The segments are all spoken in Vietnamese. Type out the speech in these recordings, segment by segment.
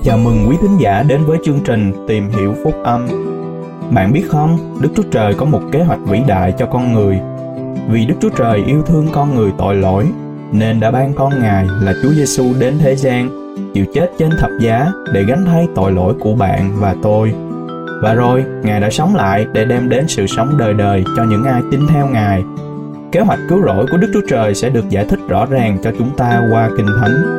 Chào mừng quý thính giả đến với chương trình Tìm hiểu phúc âm. Bạn biết không, Đức Chúa Trời có một kế hoạch vĩ đại cho con người. Vì Đức Chúa Trời yêu thương con người tội lỗi, nên đã ban con Ngài là Chúa Giêsu đến thế gian, chịu chết trên thập giá để gánh thay tội lỗi của bạn và tôi. Và rồi, Ngài đã sống lại để đem đến sự sống đời đời cho những ai tin theo Ngài. Kế hoạch cứu rỗi của Đức Chúa Trời sẽ được giải thích rõ ràng cho chúng ta qua Kinh Thánh.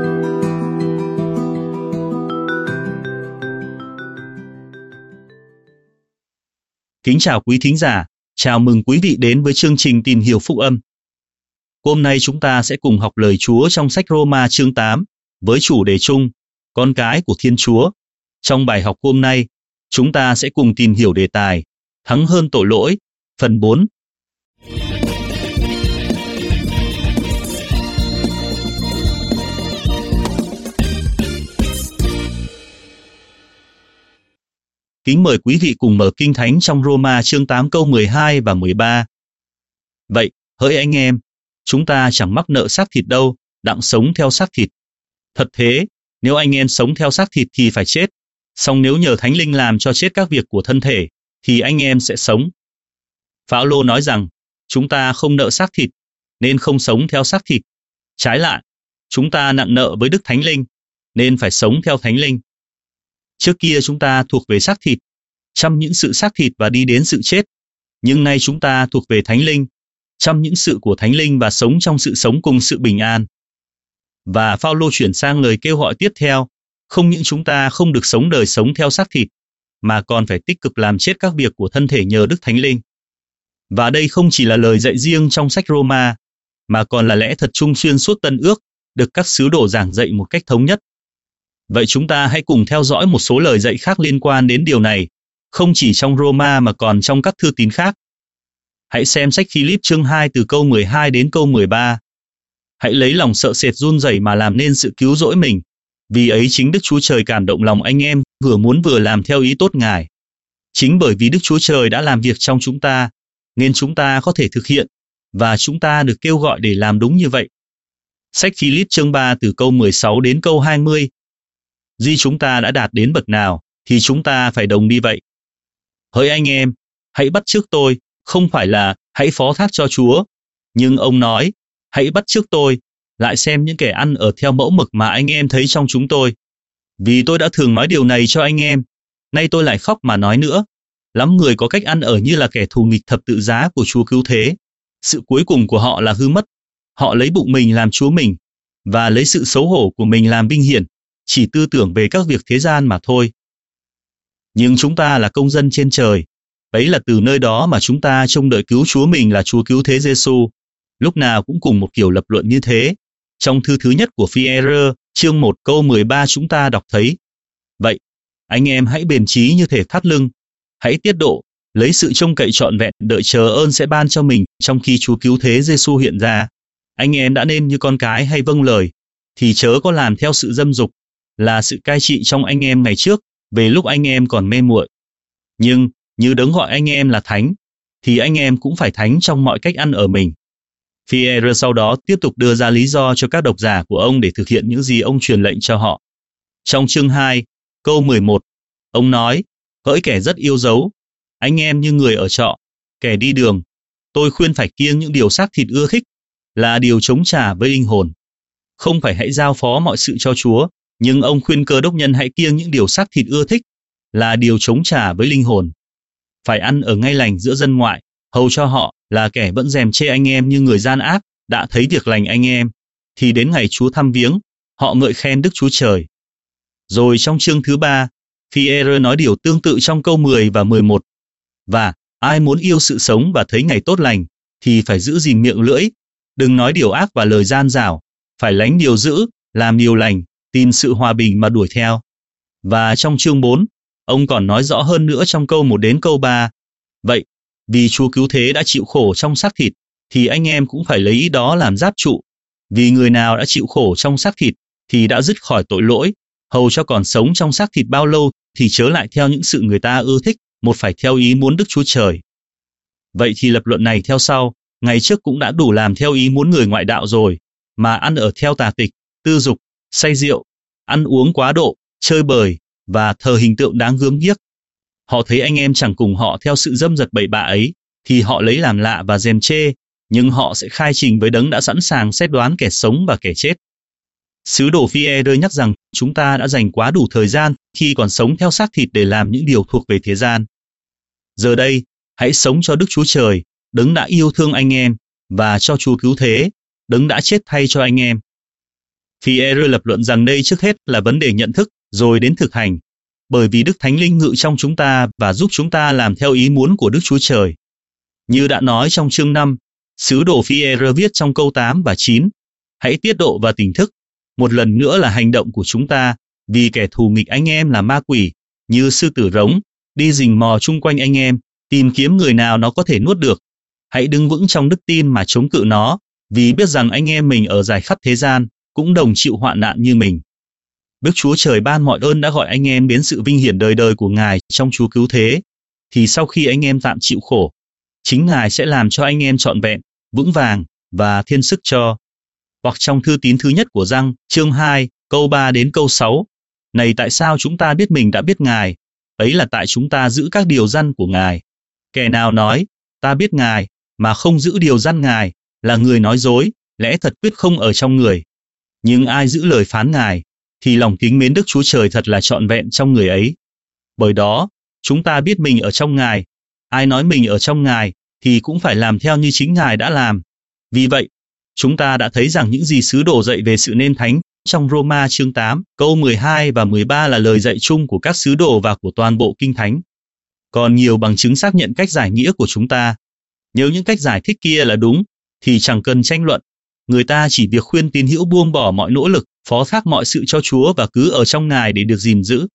Kính chào quý thính giả, chào mừng quý vị đến với chương trình Tìm hiểu phúc âm. Hôm nay chúng ta sẽ cùng học lời Chúa trong sách Roma chương 8 với chủ đề chung, con cái của Thiên Chúa. Trong bài học hôm nay, chúng ta sẽ cùng tìm hiểu đề tài Thắng hơn tội lỗi, phần 4. Kính mời quý vị cùng mở Kinh Thánh trong Roma chương 8 câu 12 và 13. Vậy, hỡi anh em, chúng ta chẳng mắc nợ xác thịt đâu, đặng sống theo xác thịt. Thật thế, nếu anh em sống theo xác thịt thì phải chết, song nếu nhờ Thánh Linh làm cho chết các việc của thân thể, thì anh em sẽ sống. Phao-lô nói rằng, chúng ta không nợ xác thịt, nên không sống theo xác thịt. Trái lại, chúng ta nặng nợ với Đức Thánh Linh, nên phải sống theo Thánh Linh. Trước kia chúng ta thuộc về xác thịt, chăm những sự xác thịt và đi đến sự chết. Nhưng nay chúng ta thuộc về Thánh Linh, chăm những sự của Thánh Linh và sống trong sự sống cùng sự bình an. Và Phao-lô chuyển sang lời kêu gọi tiếp theo, không những chúng ta không được sống đời sống theo xác thịt, mà còn phải tích cực làm chết các việc của thân thể nhờ Đức Thánh Linh. Và đây không chỉ là lời dạy riêng trong sách Roma, mà còn là lẽ thật chung xuyên suốt Tân Ước, được các sứ đồ giảng dạy một cách thống nhất. Vậy chúng ta hãy cùng theo dõi một số lời dạy khác liên quan đến điều này, không chỉ trong Roma mà còn trong các thư tín khác. Hãy xem sách Philip chương 2 từ câu 12 đến câu 13. Hãy lấy lòng sợ sệt run rẩy mà làm nên sự cứu rỗi mình, vì ấy chính Đức Chúa Trời cảm động lòng anh em, vừa muốn vừa làm theo ý tốt Ngài. Chính bởi vì Đức Chúa Trời đã làm việc trong chúng ta, nên chúng ta có thể thực hiện, và chúng ta được kêu gọi để làm đúng như vậy. Sách Philip chương 3 từ câu 16 đến câu 20. Duy chúng ta đã đạt đến bậc nào, thì chúng ta phải đồng đi vậy. Hỡi anh em, hãy bắt chước tôi, không phải là hãy phó thác cho Chúa. Nhưng ông nói, hãy bắt chước tôi, lại xem những kẻ ăn ở theo mẫu mực mà anh em thấy trong chúng tôi. Vì tôi đã thường nói điều này cho anh em, nay tôi lại khóc mà nói nữa. Lắm người có cách ăn ở như là kẻ thù nghịch thập tự giá của Chúa cứu thế. Sự cuối cùng của họ là hư mất. Họ lấy bụng mình làm Chúa mình, và lấy sự xấu hổ của mình làm vinh hiển, chỉ tư tưởng về các việc thế gian mà thôi. Nhưng chúng ta là công dân trên trời, ấy là từ nơi đó mà chúng ta trông đợi cứu Chúa mình là Chúa cứu thế Giêsu. Lúc nào cũng cùng một kiểu lập luận như thế. Trong thư thứ nhất của Phi-e-rơ, chương 1 câu 13 chúng ta đọc thấy. Vậy, anh em hãy bền chí như thể thắt lưng, hãy tiết độ, lấy sự trông cậy trọn vẹn đợi chờ ơn sẽ ban cho mình trong khi Chúa cứu thế Giêsu hiện ra. Anh em đã nên như con cái hay vâng lời, thì chớ có làm theo sự dâm dục, là sự cai trị trong anh em ngày trước, về lúc anh em còn mê muội. Nhưng, như Đấng gọi anh em là thánh, thì anh em cũng phải thánh trong mọi cách ăn ở mình. Phi-e-rơ sau đó tiếp tục đưa ra lý do cho các độc giả của ông để thực hiện những gì ông truyền lệnh cho họ. Trong chương 2, câu 11, ông nói, hỡi kẻ rất yêu dấu, anh em như người ở trọ, kẻ đi đường, tôi khuyên phải kiêng những điều xác thịt ưa thích, là điều chống trả với linh hồn. Không phải hãy giao phó mọi sự cho Chúa, nhưng ông khuyên Cơ Đốc nhân hãy kiêng những điều xác thịt ưa thích, là điều chống trả với linh hồn. Phải ăn ở ngay lành giữa dân ngoại, hầu cho họ là kẻ vẫn rèm chê anh em như người gian ác, đã thấy việc lành anh em, thì đến ngày Chúa thăm viếng, họ ngợi khen Đức Chúa Trời. Rồi trong chương thứ 3, Phi-e-rơ nói điều tương tự trong câu 10 và 11. Và ai muốn yêu sự sống và thấy ngày tốt lành, thì phải giữ gìn miệng lưỡi, đừng nói điều ác và lời gian dảo, phải lánh điều dữ, làm điều lành, tìm sự hòa bình mà đuổi theo. Và trong chương 4, ông còn nói rõ hơn nữa trong câu 1 đến câu 3. Vậy, vì Chúa cứu thế đã chịu khổ trong xác thịt, thì anh em cũng phải lấy ý đó làm giáp trụ. Vì người nào đã chịu khổ trong xác thịt, thì đã dứt khỏi tội lỗi, hầu cho còn sống trong xác thịt bao lâu, thì chớ lại theo những sự người ta ưa thích, một phải theo ý muốn Đức Chúa Trời. Vậy thì lập luận này theo sau, ngày trước cũng đã đủ làm theo ý muốn người ngoại đạo rồi, mà ăn ở theo tà tịch, tư dục, say rượu, ăn uống quá độ, chơi bời và thờ hình tượng đáng gớm ghiếc. Họ thấy anh em chẳng cùng họ theo sự dâm dật bậy bạ ấy, thì họ lấy làm lạ và gièm chê, nhưng họ sẽ khai trình với đấng đã sẵn sàng xét đoán kẻ sống và kẻ chết. Sứ đồ Phi-e-rơ nhắc rằng chúng ta đã dành quá đủ thời gian khi còn sống theo xác thịt để làm những điều thuộc về thế gian. Giờ đây, hãy sống cho Đức Chúa Trời, đấng đã yêu thương anh em, và cho Chúa cứu thế, đấng đã chết thay cho anh em. Phi-e-rơ lập luận rằng đây trước hết là vấn đề nhận thức, rồi đến thực hành, bởi vì Đức Thánh Linh ngự trong chúng ta và giúp chúng ta làm theo ý muốn của Đức Chúa Trời. Như đã nói trong chương 5, sứ đồ Phi-e-rơ viết trong câu 8 và 9, hãy tiết độ và tỉnh thức. Một lần nữa là hành động của chúng ta, vì kẻ thù nghịch anh em là ma quỷ, như sư tử rống, đi rình mò chung quanh anh em, tìm kiếm người nào nó có thể nuốt được. Hãy đứng vững trong đức tin mà chống cự nó, vì biết rằng anh em mình ở rải khắp thế gian, cũng đồng chịu hoạn nạn như mình. Đức Chúa Trời ban mọi ơn đã gọi anh em đến sự vinh hiển đời đời của Ngài trong Chúa cứu thế, thì sau khi anh em tạm chịu khổ, chính Ngài sẽ làm cho anh em trọn vẹn, vững vàng và thiên sức cho. Hoặc trong thư tín thứ nhất của Giăng, chương 2, câu 3 đến câu 6, này tại sao chúng ta biết mình đã biết Ngài, ấy là tại chúng ta giữ các điều răn của Ngài. Kẻ nào nói, ta biết Ngài, mà không giữ điều răn Ngài, là người nói dối, lẽ thật quyết không ở trong người. Nhưng ai giữ lời phán Ngài, thì lòng kính mến Đức Chúa Trời thật là trọn vẹn trong người ấy. Bởi đó, chúng ta biết mình ở trong Ngài, ai nói mình ở trong Ngài, thì cũng phải làm theo như chính Ngài đã làm. Vì vậy, chúng ta đã thấy rằng những gì sứ đồ dạy về sự nên thánh trong Roma chương 8, câu 12 và 13 là lời dạy chung của các sứ đồ và của toàn bộ Kinh Thánh. Còn nhiều bằng chứng xác nhận cách giải nghĩa của chúng ta. Nếu những cách giải thích kia là đúng, thì chẳng cần tranh luận. Người ta chỉ việc khuyên tín hữu buông bỏ mọi nỗ lực, phó thác mọi sự cho Chúa và cứ ở trong Ngài để được gìn giữ.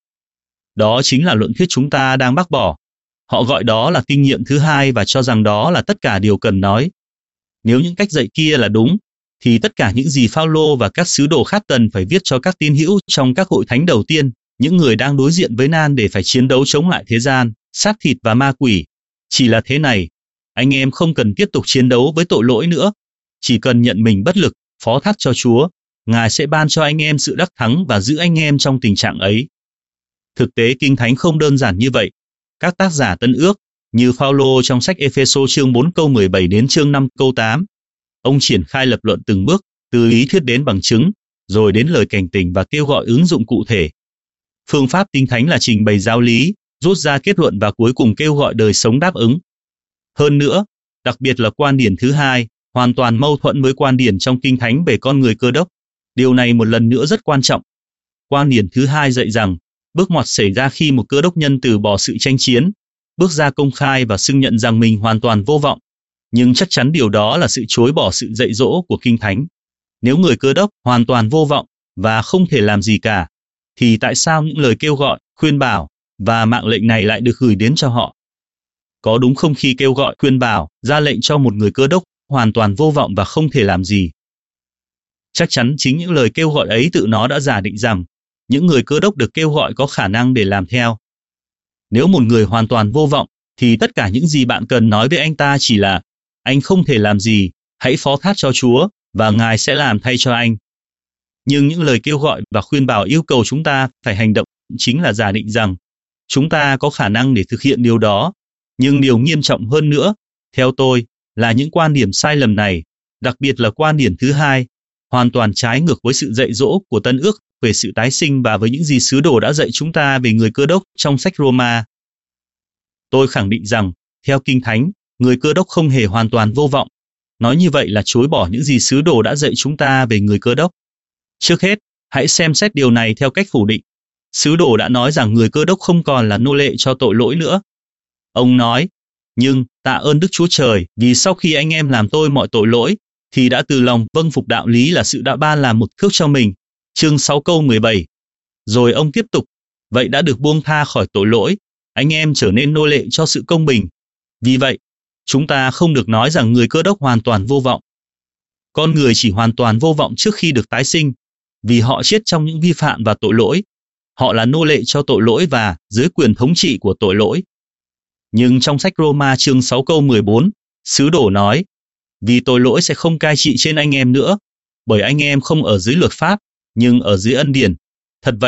Đó chính là luận thuyết chúng ta đang bác bỏ. Họ gọi đó là kinh nghiệm thứ hai và cho rằng đó là tất cả điều cần nói. Nếu những cách dạy kia là đúng, thì tất cả những gì Phao-lô và các sứ đồ khác cần phải viết cho các tín hữu trong các hội thánh đầu tiên, những người đang đối diện với nan để phải chiến đấu chống lại thế gian, xác thịt và ma quỷ. Chỉ là thế này, anh em không cần tiếp tục chiến đấu với tội lỗi nữa. Chỉ cần nhận mình bất lực, phó thác cho Chúa, Ngài sẽ ban cho anh em sự đắc thắng và giữ anh em trong tình trạng ấy. Thực tế Kinh Thánh không đơn giản như vậy. Các tác giả Tân Ước, như Phao-lô trong sách Ê-phê-sô chương 4 câu 17 đến chương 5 câu 8, ông triển khai lập luận từng bước, từ lý thuyết đến bằng chứng, rồi đến lời cảnh tỉnh và kêu gọi ứng dụng cụ thể. Phương pháp Kinh Thánh là trình bày giáo lý, rút ra kết luận và cuối cùng kêu gọi đời sống đáp ứng. Hơn nữa, đặc biệt là quan điểm thứ hai, hoàn toàn mâu thuẫn với quan điểm trong Kinh Thánh về con người Cơ Đốc. Điều này một lần nữa rất quan trọng. Quan điểm thứ hai dạy rằng, bước ngoặt xảy ra khi một Cơ Đốc nhân từ bỏ sự tranh chiến, bước ra công khai và xưng nhận rằng mình hoàn toàn vô vọng. Nhưng chắc chắn điều đó là sự chối bỏ sự dạy dỗ của Kinh Thánh. Nếu người Cơ Đốc hoàn toàn vô vọng và không thể làm gì cả, thì tại sao những lời kêu gọi, khuyên bảo và mạng lệnh này lại được gửi đến cho họ? Có đúng không khi kêu gọi, khuyên bảo, ra lệnh cho một người Cơ Đốc hoàn toàn vô vọng và không thể làm gì? Chắc chắn chính những lời kêu gọi ấy tự nó đã giả định rằng những người Cơ Đốc được kêu gọi có khả năng để làm theo. Nếu một người hoàn toàn vô vọng, thì tất cả những gì bạn cần nói với anh ta chỉ là anh không thể làm gì, hãy phó thác cho Chúa, và Ngài sẽ làm thay cho anh. Nhưng những lời kêu gọi và khuyên bảo yêu cầu chúng ta phải hành động chính là giả định rằng chúng ta có khả năng để thực hiện điều đó. Nhưng điều nghiêm trọng hơn nữa, theo tôi, là những quan điểm sai lầm này, đặc biệt là quan điểm thứ hai, hoàn toàn trái ngược với sự dạy dỗ của Tân Ước về sự tái sinh và với những gì sứ đồ đã dạy chúng ta về người Cơ Đốc trong sách Roma. Tôi khẳng định rằng, theo Kinh Thánh, người Cơ Đốc không hề hoàn toàn vô vọng. Nói như vậy là chối bỏ những gì sứ đồ đã dạy chúng ta về người Cơ Đốc. Trước hết, hãy xem xét điều này theo cách phủ định. Sứ đồ đã nói rằng người Cơ Đốc không còn là nô lệ cho tội lỗi nữa. Ông nói, nhưng tạ ơn Đức Chúa Trời vì sau khi anh em làm tôi mọi tội lỗi, thì đã từ lòng vâng phục đạo lý là sự đã ban làm một thước cho mình. Chương 6 câu 17. Rồi ông tiếp tục, vậy đã được buông tha khỏi tội lỗi, anh em trở nên nô lệ cho sự công bình. Vì vậy, chúng ta không được nói rằng người Cơ Đốc hoàn toàn vô vọng. Con người chỉ hoàn toàn vô vọng trước khi được tái sinh, vì họ chết trong những vi phạm và tội lỗi. Họ là nô lệ cho tội lỗi và dưới quyền thống trị của tội lỗi. Nhưng trong sách Roma chương 6 câu 14, sứ đồ nói, vì tội lỗi sẽ không cai trị trên anh em nữa, bởi anh em không ở dưới luật pháp, nhưng ở dưới ân điển. Thật vậy,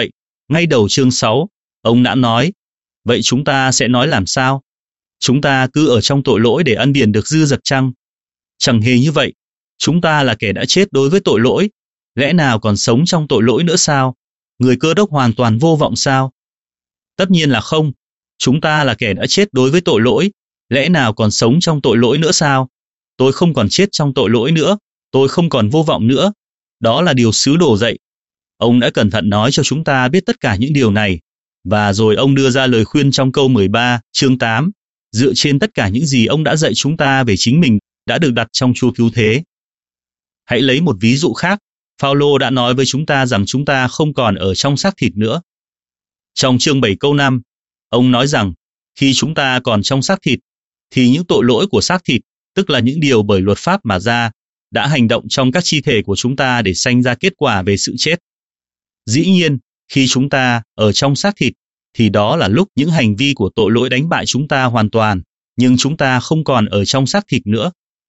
Ngay đầu chương 6, ông đã nói, vậy chúng ta sẽ nói làm sao? Chúng ta cứ ở trong tội lỗi để ân điển được dư dật chăng? Chẳng hề như vậy, chúng ta là kẻ đã chết đối với tội lỗi, lẽ nào còn sống trong tội lỗi nữa sao? Người Cơ Đốc hoàn toàn vô vọng sao? Tất nhiên là không, chúng ta là kẻ đã chết đối với tội lỗi, lẽ nào còn sống trong tội lỗi nữa sao? Tôi không còn chết trong tội lỗi nữa, tôi không còn vô vọng nữa. Đó là điều sứ đồ dạy. Ông đã cẩn thận nói cho chúng ta biết tất cả những điều này, và rồi ông đưa ra lời khuyên trong câu 13, chương 8, dựa trên tất cả những gì ông đã dạy chúng ta về chính mình đã được đặt trong Chúa cứu thế. Hãy lấy một ví dụ khác, Phao-lô đã nói với chúng ta rằng chúng ta không còn ở trong xác thịt nữa. Trong chương 7 câu 5, ông nói rằng, khi chúng ta còn trong xác thịt, thì những tội lỗi của xác thịt, tức là những điều bởi luật pháp mà ra, đã hành động trong các chi thể của chúng ta để sanh ra kết quả về sự chết. Dĩ nhiên, khi chúng ta ở trong xác thịt, thì đó là lúc những hành vi của tội lỗi đánh bại chúng ta hoàn toàn, nhưng chúng ta không còn ở trong xác thịt nữa.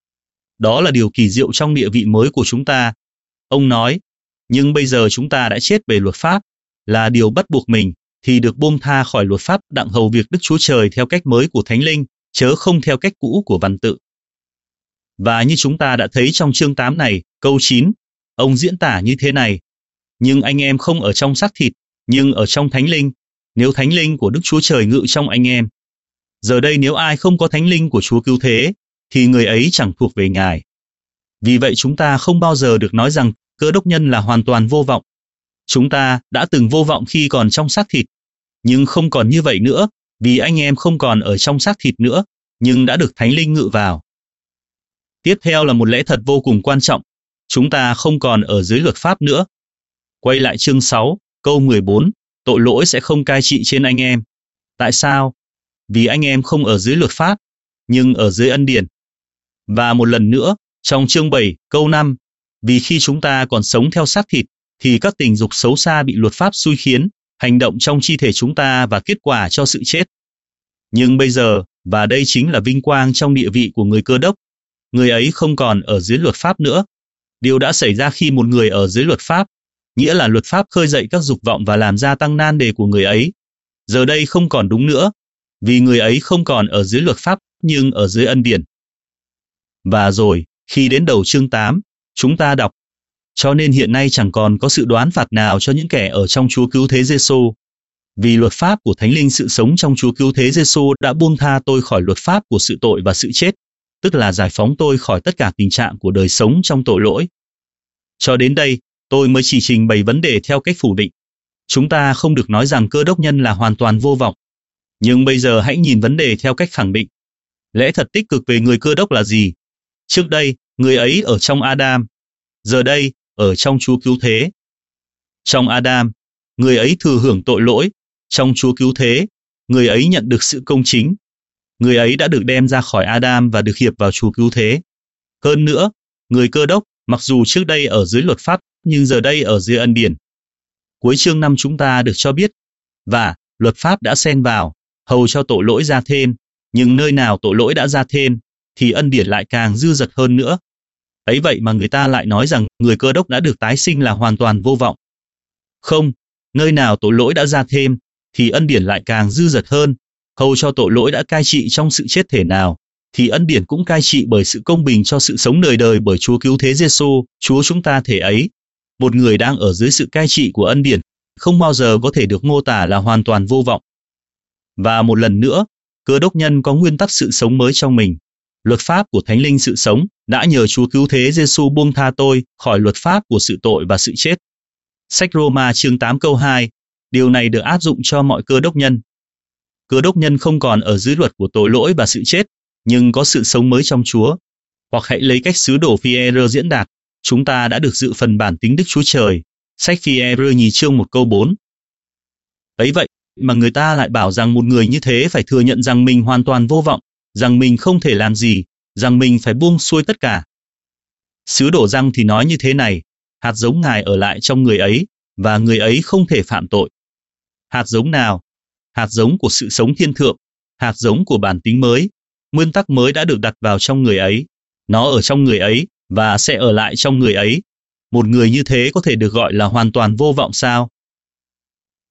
Đó là điều kỳ diệu trong địa vị mới của chúng ta. Ông nói, nhưng bây giờ chúng ta đã chết về luật pháp, là điều bắt buộc mình, thì được buông tha khỏi luật pháp đặng hầu việc Đức Chúa Trời theo cách mới của Thánh Linh, chớ không theo cách cũ của văn tự. Và như chúng ta đã thấy trong chương 8 này, câu 9, ông diễn tả như thế này, nhưng anh em không ở trong xác thịt, nhưng ở trong Thánh Linh, nếu Thánh Linh của Đức Chúa Trời ngự trong anh em. Giờ đây nếu ai không có Thánh Linh của Chúa cứu thế, thì người ấy chẳng thuộc về Ngài. Vì vậy chúng ta không bao giờ được nói rằng Cơ Đốc nhân là hoàn toàn vô vọng. Chúng ta đã từng vô vọng khi còn trong xác thịt, nhưng không còn như vậy nữa, vì anh em không còn ở trong xác thịt nữa, nhưng đã được Thánh Linh ngự vào. Tiếp theo là một lẽ thật vô cùng quan trọng, chúng ta không còn ở dưới luật pháp nữa. Quay lại chương 6, câu 14, tội lỗi sẽ không cai trị trên anh em. Tại sao? Vì anh em không ở dưới luật pháp, nhưng ở dưới ân điển. Và một lần nữa, trong chương 7, câu 5, vì khi chúng ta còn sống theo xác thịt, thì các tình dục xấu xa bị luật pháp xui khiến, hành động trong chi thể chúng ta và kết quả cho sự chết. Nhưng bây giờ, và đây chính là vinh quang trong địa vị của người Cơ Đốc, người ấy không còn ở dưới luật pháp nữa. Điều đã xảy ra khi một người ở dưới luật pháp, nghĩa là luật pháp khơi dậy các dục vọng và làm gia tăng nan đề của người ấy. Giờ đây không còn đúng nữa, vì người ấy không còn ở dưới luật pháp, nhưng ở dưới ân điển. Và rồi, khi đến đầu chương 8, chúng ta đọc, cho nên hiện nay chẳng còn có sự đoán phạt nào cho những kẻ ở trong Chúa cứu thế Giêsu. Vì luật pháp của Thánh Linh sự sống trong Chúa cứu thế Giêsu đã buông tha tôi khỏi luật pháp của sự tội và sự chết, tức là giải phóng tôi khỏi tất cả tình trạng của đời sống trong tội lỗi. Cho đến đây, tôi mới chỉ trình bày vấn đề theo cách phủ định. Chúng ta không được nói rằng Cơ Đốc nhân là hoàn toàn vô vọng. Nhưng bây giờ hãy nhìn vấn đề theo cách khẳng định. Lẽ thật tích cực về người Cơ Đốc là gì? Trước đây, người ấy ở trong Adam. Giờ đây, ở trong Chúa cứu thế. Trong Adam, người ấy thừa hưởng tội lỗi. Trong Chúa cứu thế, người ấy nhận được sự công chính. Người ấy đã được đem ra khỏi Adam và được hiệp vào Chúa cứu thế. Hơn nữa, người Cơ Đốc, mặc dù trước đây ở dưới luật pháp, nhưng giờ đây ở dưới ân điển. Cuối chương 5 chúng ta được cho biết, và luật pháp đã xen vào, hầu cho tội lỗi ra thêm, nhưng nơi nào tội lỗi đã ra thêm, thì ân điển lại càng dư dật hơn nữa. Ấy vậy mà người ta lại nói rằng người Cơ Đốc đã được tái sinh là hoàn toàn vô vọng. Không, nơi nào tội lỗi đã ra thêm, thì ân điển lại càng dư dật hơn, hầu cho tội lỗi đã cai trị trong sự chết thể nào, thì ân điển cũng cai trị bởi sự công bình cho sự sống đời đời bởi Chúa cứu thế Giêsu, Chúa chúng ta thể ấy. Một người đang ở dưới sự cai trị của ân điển, không bao giờ có thể được mô tả là hoàn toàn vô vọng. Và một lần nữa, Cơ Đốc nhân có nguyên tắc sự sống mới trong mình. Luật pháp của Thánh Linh sự sống đã nhờ Chúa cứu thế Giêsu buông tha tôi khỏi luật pháp của sự tội và sự chết. Sách Roma chương 8 câu 2, điều này được áp dụng cho mọi Cơ Đốc nhân. Cơ Đốc nhân không còn ở dưới luật của tội lỗi và sự chết, nhưng có sự sống mới trong Chúa. Hoặc hãy lấy cách sứ đồ Phi-e-rơ diễn đạt, chúng ta đã được dự phần bản tính Đức Chúa Trời. Sách Phi-e-rơ nhì chương 1 câu 4. Ấy vậy mà người ta lại bảo rằng một người như thế phải thừa nhận rằng mình hoàn toàn vô vọng, rằng mình không thể làm gì, rằng mình phải buông xuôi tất cả. Sứ đồ Giăng thì nói như thế này, hạt giống Ngài ở lại trong người ấy, và người ấy không thể phạm tội. Hạt giống nào? Hạt giống của sự sống thiên thượng, hạt giống của bản tính mới, nguyên tắc mới đã được đặt vào trong người ấy. Nó ở trong người ấy, và sẽ ở lại trong người ấy. Một người như thế có thể được gọi là hoàn toàn vô vọng sao?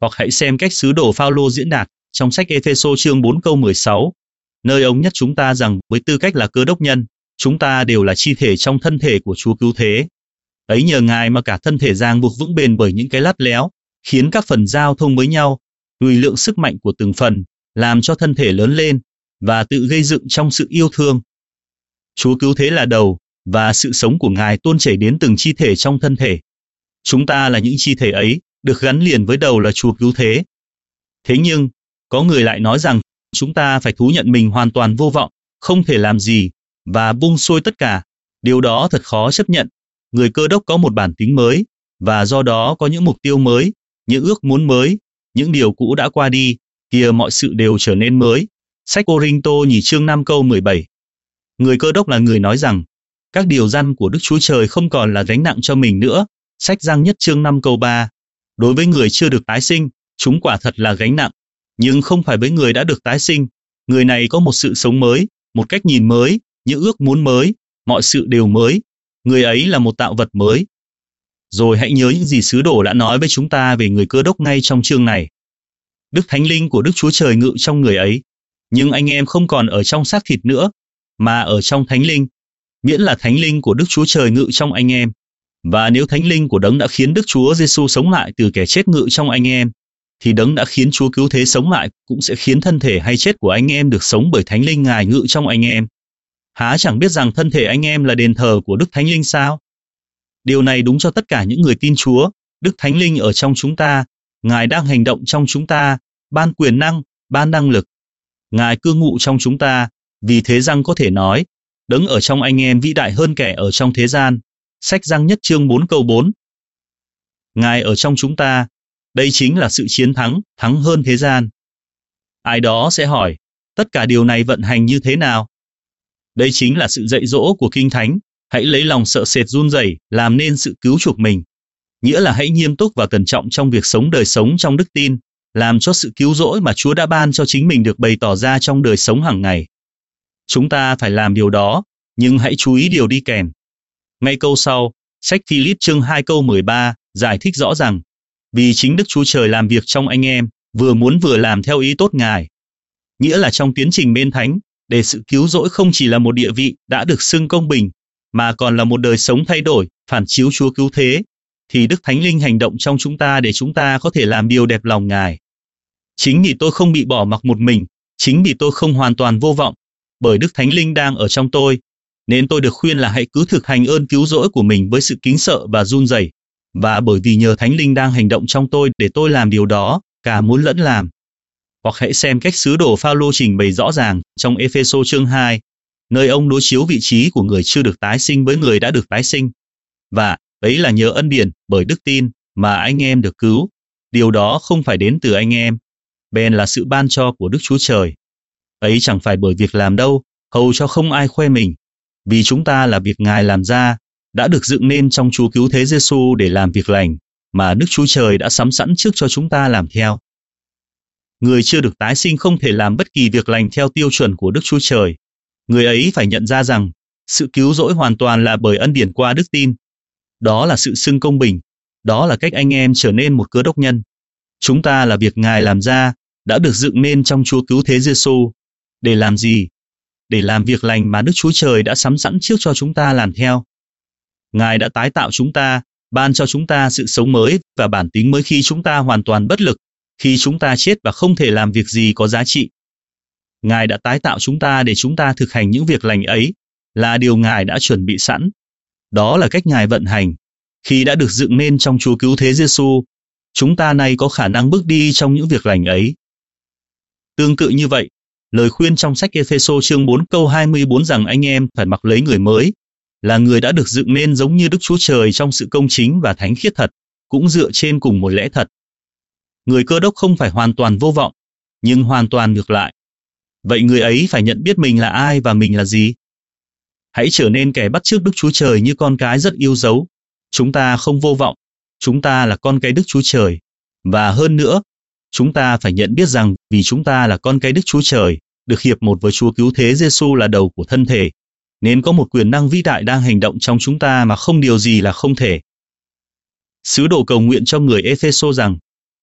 Hoặc hãy xem cách sứ đồ Phaolô diễn đạt trong sách Ê-phê-sô chương 4 câu 16, nơi ông nhắc chúng ta rằng với tư cách là cơ đốc nhân, chúng ta đều là chi thể trong thân thể của Chúa Cứu Thế. Ấy nhờ Ngài mà cả thân thể ràng buộc vững bền bởi những cái lắt léo, khiến các phần giao thông với nhau, tùy lượng sức mạnh của từng phần, làm cho thân thể lớn lên và tự gây dựng trong sự yêu thương. Chúa Cứu Thế là đầu, và sự sống của Ngài tuôn chảy đến từng chi thể trong thân thể. Chúng ta là những chi thể ấy, được gắn liền với đầu là Chúa Cứu Thế. Thế nhưng, có người lại nói rằng chúng ta phải thú nhận mình hoàn toàn vô vọng, không thể làm gì, và buông xuôi tất cả. Điều đó thật khó chấp nhận. Người Cơ Đốc có một bản tính mới, và do đó có những mục tiêu mới, những ước muốn mới, những điều cũ đã qua đi, kìa mọi sự đều trở nên mới. Sách Cô-rinh-tô nhì chương 5 câu 17. Người Cơ Đốc là người nói rằng các điều răn của Đức Chúa Trời không còn là gánh nặng cho mình nữa. Sách Giăng nhất chương 5 câu 3. Đối với người chưa được tái sinh, chúng quả thật là gánh nặng, nhưng không phải với người đã được tái sinh. Người này có một sự sống mới, một cách nhìn mới, những ước muốn mới, mọi sự đều mới. Người ấy là một tạo vật mới. Rồi hãy nhớ những gì sứ đồ đã nói với chúng ta về người Cơ Đốc ngay trong chương này. Đức Thánh Linh của Đức Chúa Trời ngự trong người ấy, nhưng anh em không còn ở trong xác thịt nữa, mà ở trong Thánh Linh, miễn là Thánh Linh của Đức Chúa Trời ngự trong anh em. Và nếu Thánh Linh của Đấng đã khiến Đức Chúa Giêsu sống lại từ kẻ chết ngự trong anh em, thì Đấng đã khiến Chúa Cứu Thế sống lại cũng sẽ khiến thân thể hay chết của anh em được sống bởi Thánh Linh Ngài ngự trong anh em. Há chẳng biết rằng thân thể anh em là đền thờ của Đức Thánh Linh sao? Điều này đúng cho tất cả những người tin Chúa. Đức Thánh Linh ở trong chúng ta, Ngài đang hành động trong chúng ta, ban quyền năng, ban năng lực. Ngài cư ngụ trong chúng ta, vì thế răng có thể nói, Đấng ở trong anh em vĩ đại hơn kẻ ở trong thế gian. Sách Giăng nhất chương 4 câu 4. Ngài ở trong chúng ta, đây chính là sự chiến thắng, thắng hơn thế gian. Ai đó sẽ hỏi, tất cả điều này vận hành như thế nào? Đây chính là sự dạy dỗ của Kinh Thánh, hãy lấy lòng sợ sệt run rẩy làm nên sự cứu chuộc mình. Nghĩa là hãy nghiêm túc và cẩn trọng trong việc sống đời sống trong đức tin, làm cho sự cứu rỗi mà Chúa đã ban cho chính mình được bày tỏ ra trong đời sống hàng ngày. Chúng ta phải làm điều đó, nhưng hãy chú ý điều đi kèm. Ngay câu sau, sách Philip chương 2 câu 13 giải thích rõ rằng, vì chính Đức Chúa Trời làm việc trong anh em, vừa muốn vừa làm theo ý tốt Ngài. Nghĩa là trong tiến trình bên thánh, để sự cứu rỗi không chỉ là một địa vị đã được xưng công bình, mà còn là một đời sống thay đổi, phản chiếu Chúa Cứu Thế, thì Đức Thánh Linh hành động trong chúng ta để chúng ta có thể làm điều đẹp lòng Ngài. Chính vì tôi không bị bỏ mặc một mình, chính vì tôi không hoàn toàn vô vọng, bởi Đức Thánh Linh đang ở trong tôi, nên tôi được khuyên là hãy cứ thực hành ơn cứu rỗi của mình với sự kính sợ và run rẩy. Và bởi vì nhờ Thánh Linh đang hành động trong tôi để tôi làm điều đó, cả muốn lẫn làm. Hoặc hãy xem cách sứ đồ Phaolô trình bày rõ ràng trong Ê-phê-sô chương 2, nơi ông đối chiếu vị trí của người chưa được tái sinh với người đã được tái sinh. Và ấy là nhờ ân điển bởi đức tin mà anh em được cứu. Điều đó không phải đến từ anh em, bèn là sự ban cho của Đức Chúa Trời. Ấy chẳng phải bởi việc làm đâu, hầu cho không ai khoe mình, vì chúng ta là việc Ngài làm ra, đã được dựng nên trong Chúa Cứu Thế Giêsu để làm việc lành, mà Đức Chúa Trời đã sắm sẵn trước cho chúng ta làm theo. Người chưa được tái sinh không thể làm bất kỳ việc lành theo tiêu chuẩn của Đức Chúa Trời. Người ấy phải nhận ra rằng, sự cứu rỗi hoàn toàn là bởi ân điển qua đức tin. Đó là sự xưng công bình, đó là cách anh em trở nên một cơ đốc nhân. Chúng ta là việc Ngài làm ra, đã được dựng nên trong Chúa Cứu Thế Giêsu. Để làm gì? Để làm việc lành mà Đức Chúa Trời đã sắm sẵn trước cho chúng ta làm theo. Ngài đã tái tạo chúng ta, ban cho chúng ta sự sống mới và bản tính mới khi chúng ta hoàn toàn bất lực, khi chúng ta chết và không thể làm việc gì có giá trị. Ngài đã tái tạo chúng ta để chúng ta thực hành những việc lành ấy, là điều Ngài đã chuẩn bị sẵn. Đó là cách Ngài vận hành. Khi đã được dựng nên trong Chúa Cứu Thế Giêsu, chúng ta nay có khả năng bước đi trong những việc lành ấy. Tương tự như vậy, lời khuyên trong sách Ê-phê-sô chương 4 câu 24 rằng anh em phải mặc lấy người mới, là người đã được dựng nên giống như Đức Chúa Trời trong sự công chính và thánh khiết thật, cũng dựa trên cùng một lẽ thật. Người cơ đốc không phải hoàn toàn vô vọng, nhưng hoàn toàn ngược lại. Vậy người ấy phải nhận biết mình là ai và mình là gì. Hãy trở nên kẻ bắt chước Đức Chúa Trời như con cái rất yêu dấu. Chúng ta không vô vọng, chúng ta là con cái Đức Chúa Trời. Và hơn nữa, chúng ta phải nhận biết rằng vì chúng ta là con cái Đức Chúa Trời, được hiệp một với Chúa Cứu Thế Giêsu là đầu của thân thể, nên có một quyền năng vĩ đại đang hành động trong chúng ta mà không điều gì là không thể. Sứ đồ cầu nguyện cho người Ê-phê-sô rằng,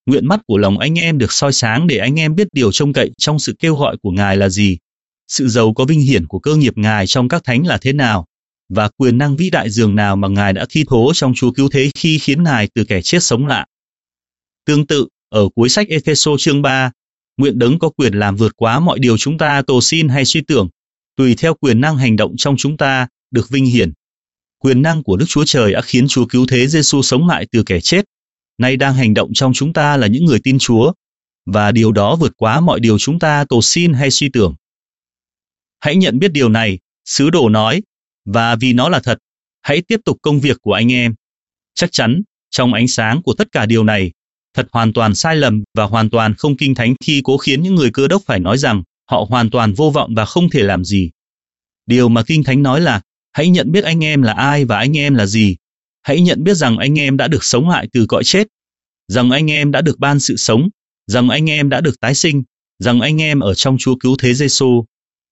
nguyện mắt của lòng anh em được soi sáng để anh em biết điều trông cậy trong sự kêu gọi của Ngài là gì, sự giàu có vinh hiển của cơ nghiệp Ngài trong các thánh là thế nào, và quyền năng vĩ đại dường nào mà Ngài đã thi thố trong Chúa cứu thế khi khiến Ngài từ kẻ chết sống lại. Tương tự, ở cuối sách Ê-phê-sô chương 3, nguyện Đấng có quyền làm vượt quá mọi điều chúng ta cầu xin hay suy tưởng, tùy theo quyền năng hành động trong chúng ta, được vinh hiển. Quyền năng của Đức Chúa Trời đã khiến Chúa cứu thế Giê-xu sống lại từ kẻ chết, nay đang hành động trong chúng ta là những người tin Chúa, và điều đó vượt quá mọi điều chúng ta cầu xin hay suy tưởng. Hãy nhận biết điều này, sứ đồ nói, và vì nó là thật, hãy tiếp tục công việc của anh em. Chắc chắn, trong ánh sáng của tất cả điều này, thật hoàn toàn sai lầm và hoàn toàn không kinh thánh khi cố khiến những người Cơ Đốc phải nói rằng họ hoàn toàn vô vọng và không thể làm gì. Điều mà kinh thánh nói là, hãy nhận biết anh em là ai và anh em là gì. Hãy nhận biết rằng anh em đã được sống lại từ cõi chết, rằng anh em đã được ban sự sống, rằng anh em đã được tái sinh, rằng anh em ở trong Chúa cứu thế Giê-xu.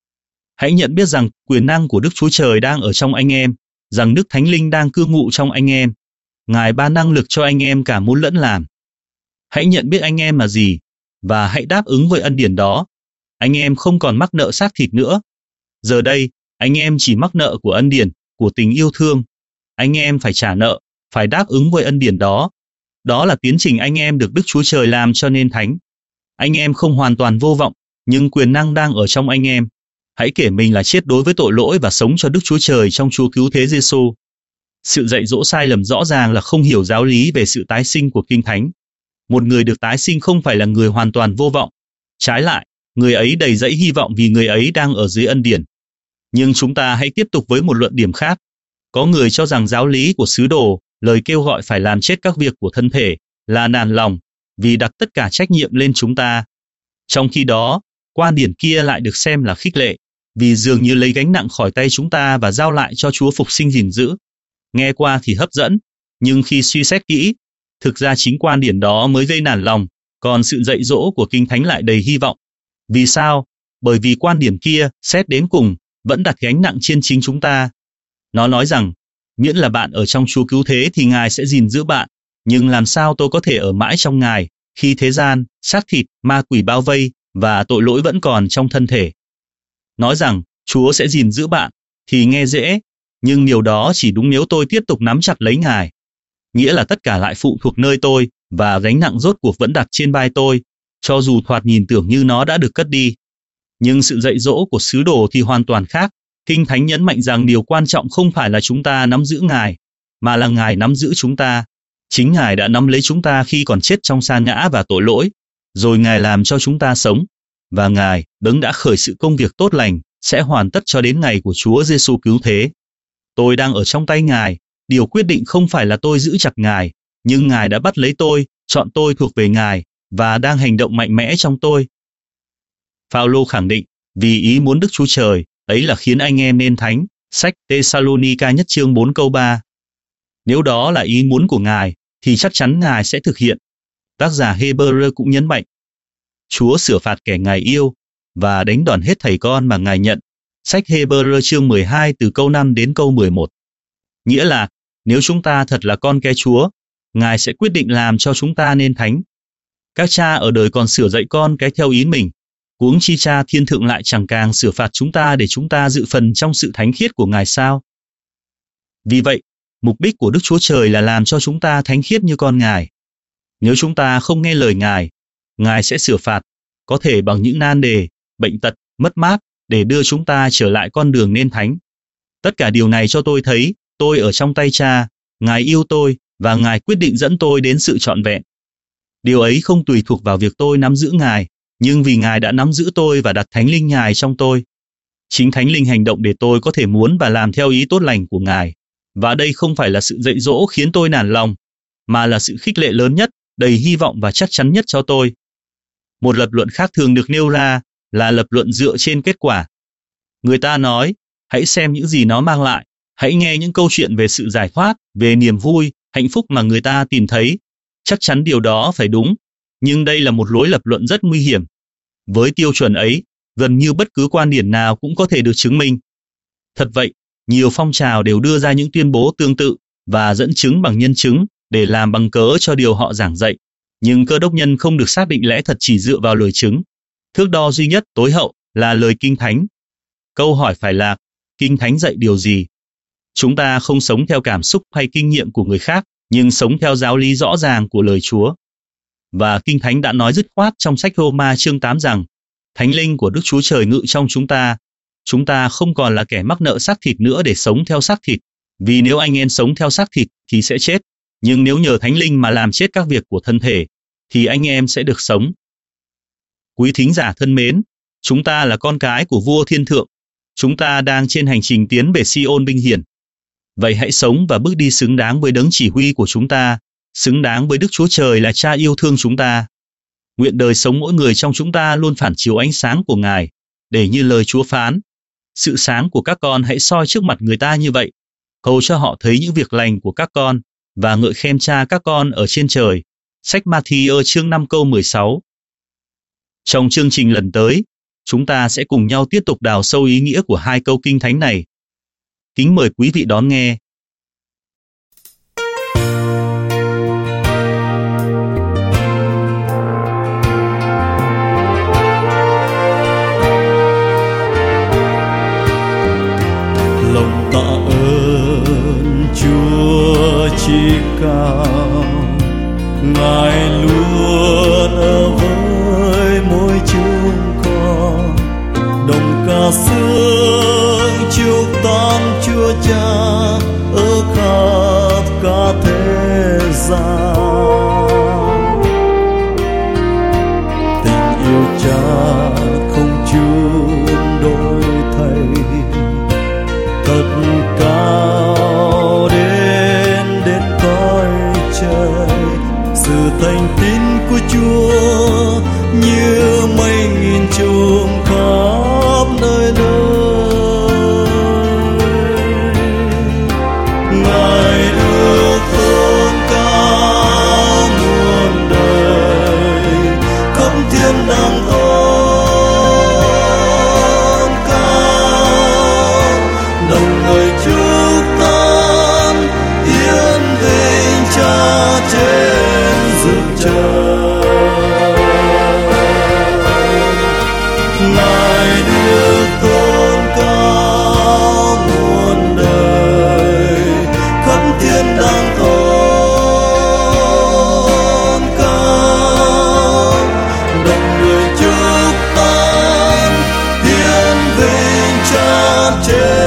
Hãy nhận biết rằng quyền năng của Đức Chúa Trời đang ở trong anh em, rằng Đức Thánh Linh đang cư ngụ trong anh em. Ngài ban năng lực cho anh em cả muốn lẫn làm. Hãy nhận biết anh em là gì, và hãy đáp ứng với ân điển đó. Anh em không còn mắc nợ xác thịt nữa. Giờ đây, anh em chỉ mắc nợ của ân điển, của tình yêu thương. Anh em phải trả nợ, phải đáp ứng với ân điển đó. Đó là tiến trình anh em được Đức Chúa Trời làm cho nên thánh. Anh em không hoàn toàn vô vọng, nhưng quyền năng đang ở trong anh em. Hãy kể mình là chết đối với tội lỗi và sống cho Đức Chúa Trời trong Chúa cứu thế Giê-xu. Sự dạy dỗ sai lầm rõ ràng là không hiểu giáo lý về sự tái sinh của Kinh Thánh. Một người được tái sinh không phải là người hoàn toàn vô vọng. Trái lại, người ấy đầy dẫy hy vọng vì người ấy đang ở dưới ân điển. Nhưng chúng ta hãy tiếp tục với một luận điểm khác. Có người cho rằng giáo lý của sứ đồ, lời kêu gọi phải làm chết các việc của thân thể, là nản lòng, vì đặt tất cả trách nhiệm lên chúng ta. Trong khi đó, quan điểm kia lại được xem là khích lệ, vì dường như lấy gánh nặng khỏi tay chúng ta và giao lại cho Chúa phục sinh gìn giữ. Nghe qua thì hấp dẫn, nhưng khi suy xét kỹ, thực ra chính quan điểm đó mới gây nản lòng, còn sự dạy dỗ của Kinh Thánh lại đầy hy vọng. Vì sao? Bởi vì quan điểm kia, xét đến cùng, vẫn đặt gánh nặng trên chính chúng ta. Nó nói rằng, miễn là bạn ở trong Chúa cứu thế thì Ngài sẽ gìn giữ bạn, nhưng làm sao tôi có thể ở mãi trong Ngài, khi thế gian, xác thịt, ma quỷ bao vây, và tội lỗi vẫn còn trong thân thể. Nói rằng, Chúa sẽ gìn giữ bạn, thì nghe dễ, nhưng điều đó chỉ đúng nếu tôi tiếp tục nắm chặt lấy Ngài. Nghĩa là tất cả lại phụ thuộc nơi tôi, và gánh nặng rốt cuộc vẫn đặt trên vai tôi, cho dù thoạt nhìn tưởng như nó đã được cất đi. Nhưng sự dạy dỗ của sứ đồ thì hoàn toàn khác. Kinh Thánh nhấn mạnh rằng điều quan trọng không phải là chúng ta nắm giữ Ngài, mà là Ngài nắm giữ chúng ta. Chính Ngài đã nắm lấy chúng ta khi còn chết trong sa ngã và tội lỗi, rồi Ngài làm cho chúng ta sống. Và Ngài, Đấng đã khởi sự công việc tốt lành, sẽ hoàn tất cho đến ngày của Chúa Giê-xu cứu thế. Tôi đang ở trong tay Ngài, điều quyết định không phải là tôi giữ chặt Ngài, nhưng Ngài đã bắt lấy tôi, chọn tôi thuộc về Ngài, và đang hành động mạnh mẽ trong tôi. Phao-lô khẳng định, vì ý muốn Đức Chúa Trời, ấy là khiến anh em nên thánh, sách Tê-sa-lô-ni-ca nhất chương 4 câu 3. Nếu đó là ý muốn của Ngài, thì chắc chắn Ngài sẽ thực hiện. Tác giả Hebrew cũng nhấn mạnh, Chúa sửa phạt kẻ Ngài yêu, và đánh đòn hết thầy con mà Ngài nhận. Sách Hebrew chương 12 từ câu 5 đến câu 11. Nghĩa là, nếu chúng ta thật là con cái Chúa, Ngài sẽ quyết định làm cho chúng ta nên thánh. Các cha ở đời còn sửa dạy con cái theo ý mình, huống chi Cha thiên thượng lại chẳng càng sửa phạt chúng ta để chúng ta dự phần trong sự thánh khiết của Ngài sao? Vì vậy, mục đích của Đức Chúa Trời là làm cho chúng ta thánh khiết như con Ngài. Nếu chúng ta không nghe lời Ngài, Ngài sẽ sửa phạt, có thể bằng những nan đề, bệnh tật, mất mát, để đưa chúng ta trở lại con đường nên thánh. Tất cả điều này cho tôi thấy, tôi ở trong tay Cha, Ngài yêu tôi, và Ngài quyết định dẫn tôi đến sự trọn vẹn. Điều ấy không tùy thuộc vào việc tôi nắm giữ Ngài, nhưng vì Ngài đã nắm giữ tôi và đặt Thánh Linh Ngài trong tôi. Chính Thánh Linh hành động để tôi có thể muốn và làm theo ý tốt lành của Ngài. Và đây không phải là sự dạy dỗ khiến tôi nản lòng, mà là sự khích lệ lớn nhất, đầy hy vọng và chắc chắn nhất cho tôi. Một lập luận khác thường được nêu ra là lập luận dựa trên kết quả. Người ta nói, hãy xem những gì nó mang lại, hãy nghe những câu chuyện về sự giải thoát, về niềm vui, hạnh phúc mà người ta tìm thấy. Chắc chắn điều đó phải đúng, nhưng đây là một lối lập luận rất nguy hiểm. Với tiêu chuẩn ấy, gần như bất cứ quan điểm nào cũng có thể được chứng minh. Thật vậy, nhiều phong trào đều đưa ra những tuyên bố tương tự và dẫn chứng bằng nhân chứng để làm bằng cớ cho điều họ giảng dạy. Nhưng Cơ Đốc nhân không được xác định lẽ thật chỉ dựa vào lời chứng. Thước đo duy nhất tối hậu là lời Kinh Thánh. Câu hỏi phải là, Kinh Thánh dạy điều gì? Chúng ta không sống theo cảm xúc hay kinh nghiệm của người khác, nhưng sống theo giáo lý rõ ràng của lời Chúa. Và Kinh Thánh đã nói dứt khoát trong sách Roma chương 8 rằng, Thánh Linh của Đức Chúa Trời ngự trong chúng ta không còn là kẻ mắc nợ xác thịt nữa để sống theo xác thịt, vì nếu anh em sống theo xác thịt thì sẽ chết, nhưng nếu nhờ Thánh Linh mà làm chết các việc của thân thể, thì anh em sẽ được sống. Quý thính giả thân mến, chúng ta là con cái của Vua Thiên Thượng, chúng ta đang trên hành trình tiến về Si-ôn vinh hiển. Vậy hãy sống và bước đi xứng đáng với đấng chỉ huy của chúng ta, xứng đáng với Đức Chúa Trời là Cha yêu thương chúng ta. Nguyện đời sống mỗi người trong chúng ta luôn phản chiếu ánh sáng của Ngài, để như lời Chúa phán, sự sáng của các con hãy soi trước mặt người ta như vậy, cầu cho họ thấy những việc lành của các con và ngợi khen Cha các con ở trên trời. Sách Ma-thi-ơ chương 5 câu 16. Trong chương trình lần tới, chúng ta sẽ cùng nhau tiếp tục đào sâu ý nghĩa của hai câu Kinh Thánh này. Kính mời quý vị đón nghe. Lòng tạ ơn Chúa chí cao, Ngài luôn ở với mỗi chúng con, đồng ca sướng chiếu tan Chúa Cha ở khắp cả thế gian. Tình yêu Cha không chút đổi thay, thật cao đến cõi trời. Sự thành tín của Chúa như mây nghìn trùm khắp nơi nơi. Ngài được tôn cao muôn đời, khắp thiên đàng tôn cao, đồng người chúc tan hiến vinh Cha trên rực trời. Ngài được tôn cao muôn đời, khắp thiên đàng tôn cao, đồng người chúc tan hiến vinh Cha trên